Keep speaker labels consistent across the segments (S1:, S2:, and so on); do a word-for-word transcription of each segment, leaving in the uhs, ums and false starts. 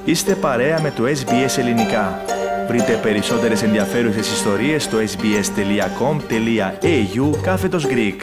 S1: Είστε παρέα με το ες μπι ες Ελληνικά. Βρείτε περισσότερες ενδιαφέρουσες ιστορίες στο sbs.com.au κάθετος Greek.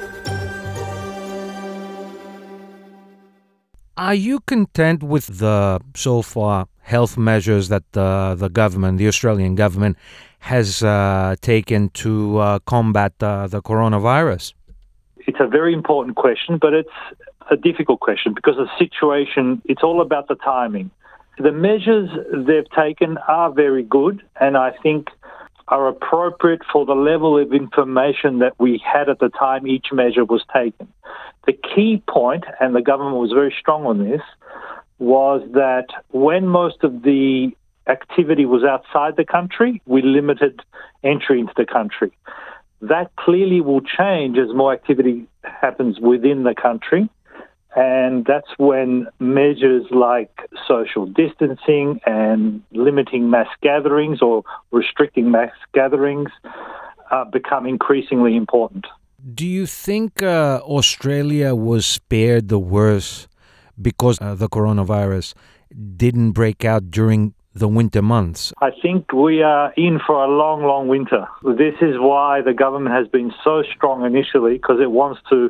S2: Are you content with the so far health measures that uh, the government, the Australian government, has uh, taken to uh, combat uh, the coronavirus?
S3: It's a very important question, but it's a difficult question because the situation, it's all about the timing. The measures they've taken are very good and I think are appropriate for the level of information that we had at the time each measure was taken. The key point, and the government was very strong on this, was that when most of the activity was outside the country, we limited entry into the country. That clearly will change as more activity happens within the country. And that's when measures like social distancing and limiting mass gatherings or restricting mass gatherings uh, become increasingly important.
S2: Do you think uh, Australia was spared the worst because uh, the coronavirus didn't break out during the winter months?
S3: I think we are in for a long, long winter. This is why the government has been so strong initially, because it wants to,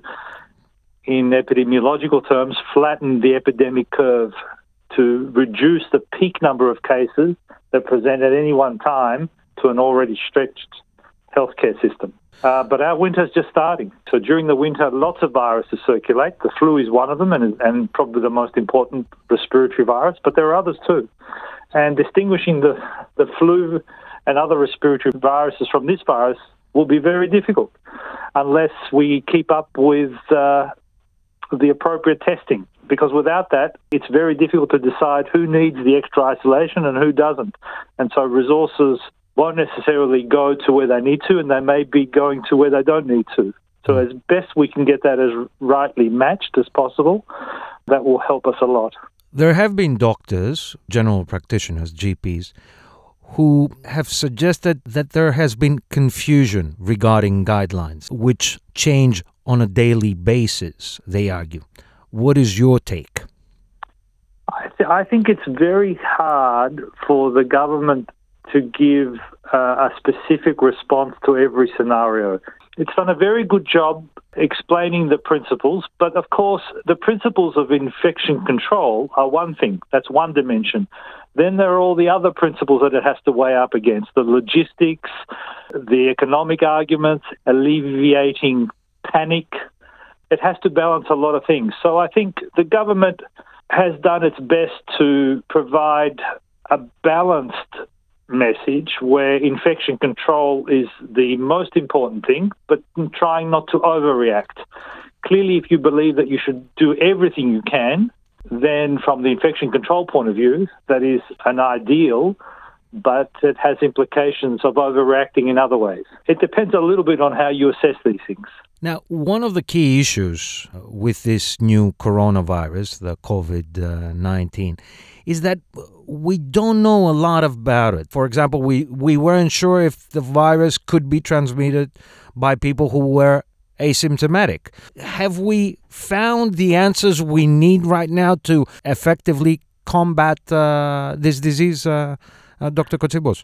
S3: in epidemiological terms, flatten the epidemic curve to reduce the peak number of cases that present at any one time to an already stretched healthcare system. Uh, but our winter is just starting. So during the winter, lots of viruses circulate. The flu is one of them and, and probably the most important respiratory virus, but there are others too. And distinguishing the, the flu and other respiratory viruses from this virus will be very difficult unless we keep up with uh, the appropriate testing, because without that, it's very difficult to decide who needs the extra isolation and who doesn't. And so resources won't necessarily go to where they need to, and they may be going to where they don't need to. So as best we can get that as rightly matched as possible, that will help us a lot.
S2: There have been doctors, general practitioners, G Ps, who have suggested that there has been confusion regarding guidelines, which change on a daily basis, they argue. What is your take?
S3: I, th- I think it's very hard for the government to give uh, a specific response to every scenario. It's done a very good job explaining the principles, but of course the principles of infection control are one thing, that's one dimension. Then there are all the other principles that it has to weigh up against, the logistics, the economic arguments, alleviating panic. It has to balance a lot of things. So I think the government has done its best to provide a balanced message where infection control is the most important thing, but trying not to overreact. Clearly, if you believe that you should do everything you can, then from the infection control point of view, that is an ideal, but it has implications of overreacting in other ways. It depends a little bit on how you assess these things.
S2: Now, one of the key issues with this new coronavirus, the covid nineteen, is that we don't know a lot about it. For example, we, we weren't sure if the virus could be transmitted by people who were asymptomatic. Have we found the answers we need right now to effectively combat uh, this disease, uh, uh, Doctor Kotsibos?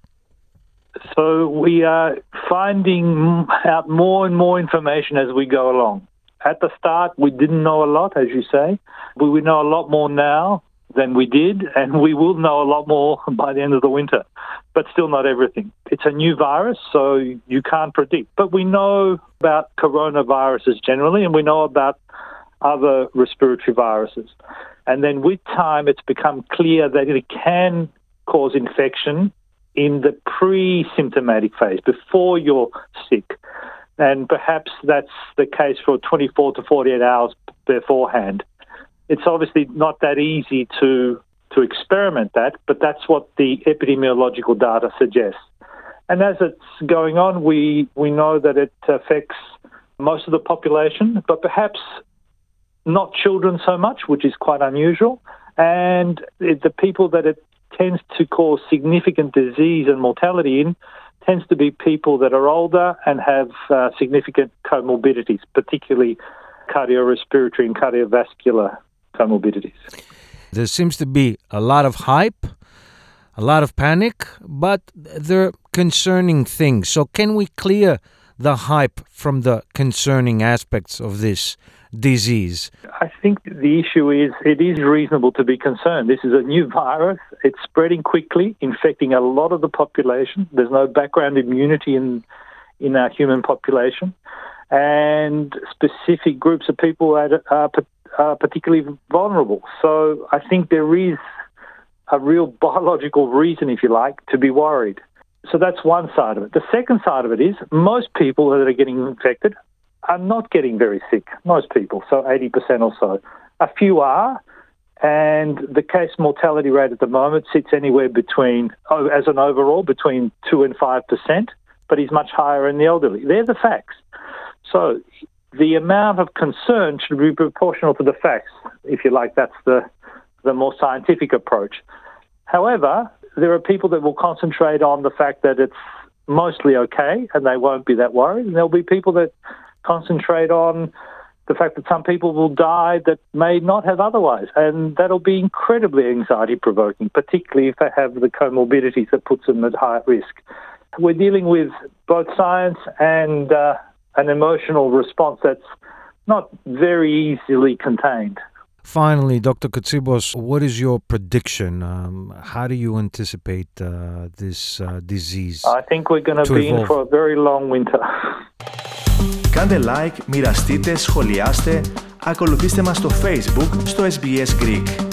S3: So we are finding out more and more information as we go along. At the start, we didn't know a lot, as you say, but we know a lot more now than we did, and we will know a lot more by the end of the winter, but still not everything. It's a new virus, so you can't predict. But we know about coronaviruses generally, and we know about other respiratory viruses. And then with time, it's become clear that it can cause infection in the pre-symptomatic phase, before you're sick. And perhaps that's the case for twenty-four to forty-eight hours beforehand. It's obviously not that easy to to experiment that, but that's what the epidemiological data suggests. And as it's going on, we, we know that it affects most of the population, but perhaps not children so much, which is quite unusual. And it, the people that it tends to cause significant disease and mortality in tends to be people that are older and have uh, significant comorbidities, particularly cardiorespiratory and cardiovascular comorbidities.
S2: There seems to be a lot of hype, a lot of panic, but they're concerning things. So can we clear the hype from the concerning aspects of this disease?
S3: I think the issue is it is reasonable to be concerned. This is a new virus. It's spreading quickly, infecting a lot of the population. There's no background immunity in in our human population. And specific groups of people are, are, are particularly vulnerable. So I think there is a real biological reason, if you like, to be worried. So that's one side of it. The second side of it is most people that are getting infected are not getting very sick, most people, so eighty percent or so. A few are, and the case mortality rate at the moment sits anywhere between, oh, as an overall, between two and five percent, but is much higher in the elderly. They're the facts. So the amount of concern should be proportional to the facts, if you like. That's the, the more scientific approach. However, there are people that will concentrate on the fact that it's mostly okay and they won't be that worried. And there'll be people that concentrate on the fact that some people will die that may not have otherwise. And that'll be incredibly anxiety-provoking, particularly if they have the comorbidities that puts them at high risk. We're dealing with both science and uh, an emotional response that's not very easily contained.
S2: Finally, Doctor Kotsibos, what is your prediction? Um, how do you anticipate uh, this uh, disease?
S3: I think we're going to be evolve? in for a very long winter.
S1: Κάντε like, μοιραστείτε, σχολιάστε, ακολουθήστε μας στο Facebook, στο ες μπι ες Greek.